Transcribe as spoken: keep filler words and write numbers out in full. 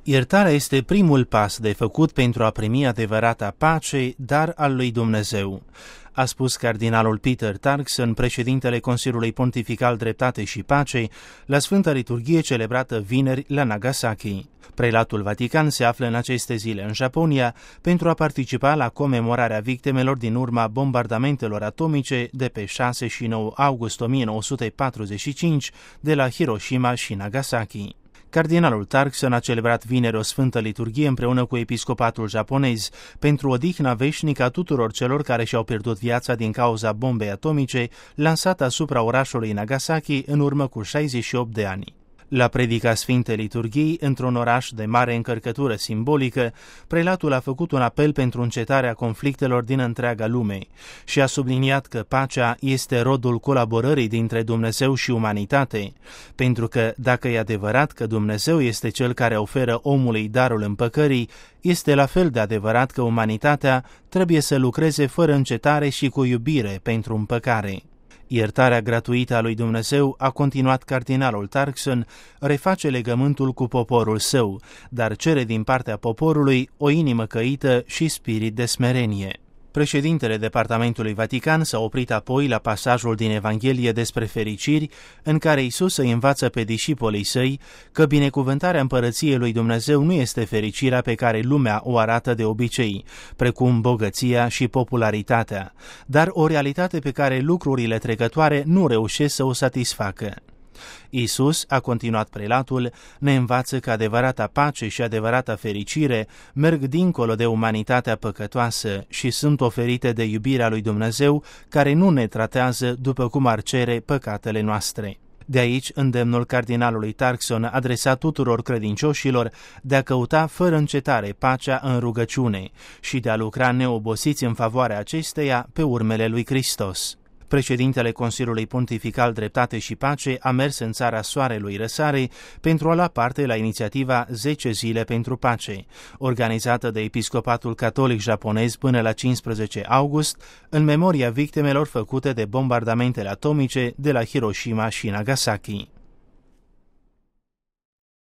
Iertarea este primul pas de făcut pentru a primi adevărata pace, dar al lui Dumnezeu, a spus cardinalul Peter Turkson, președintele Consiliului Pontifical Dreptate și Pace, la Sfânta Liturghie celebrată vineri la Nagasaki. Prelatul Vatican se află în aceste zile în Japonia pentru a participa la comemorarea victimelor din urma bombardamentelor atomice de pe șase și nouă august o mie nouă sute patruzeci și cinci de la Hiroshima și Nagasaki. Cardinalul Turkson a celebrat vineri o sfântă liturghie împreună cu episcopatul japonez pentru odihna veșnică a tuturor celor care și-au pierdut viața din cauza bombei atomice lansată asupra orașului Nagasaki în urmă cu șaizeci și opt de ani. La predica Sfintei Liturghii, într-un oraș de mare încărcătură simbolică, prelatul a făcut un apel pentru încetarea conflictelor din întreaga lume și a subliniat că pacea este rodul colaborării dintre Dumnezeu și umanitate, pentru că, dacă e adevărat că Dumnezeu este Cel care oferă omului darul împăcării, este la fel de adevărat că umanitatea trebuie să lucreze fără încetare și cu iubire pentru împăcare. Iertarea gratuită a lui Dumnezeu, a continuat cardinalul Turkson, reface legământul cu poporul său, dar cere din partea poporului o inimă căită și spirit de smerenie. Președintele Departamentului Vatican s-a oprit apoi la pasajul din Evanghelie despre fericiri, în care Iisus îi învață pe discipolii săi că binecuvântarea împărăției lui Dumnezeu nu este fericirea pe care lumea o arată de obicei, precum bogăția și popularitatea, dar o realitate pe care lucrurile trecătoare nu reușesc să o satisfacă. Iisus, a continuat prelatul, ne învață că adevărata pace și adevărata fericire merg dincolo de umanitatea păcătoasă și sunt oferite de iubirea lui Dumnezeu, care nu ne tratează după cum ar cere păcatele noastre. De aici îndemnul cardinalului Turkson adresat tuturor credincioșilor de a căuta fără încetare pacea în rugăciune și de a lucra neobosiți în favoarea acesteia pe urmele lui Hristos. Președintele Consiliului Pontifical Dreptate și Pace a mers în țara Soarelui Răsare pentru a lua parte la inițiativa zece zile pentru pace, organizată de Episcopatul Catolic Japonez până la cincisprezece august, în memoria victimelor făcute de bombardamentele atomice de la Hiroshima și Nagasaki.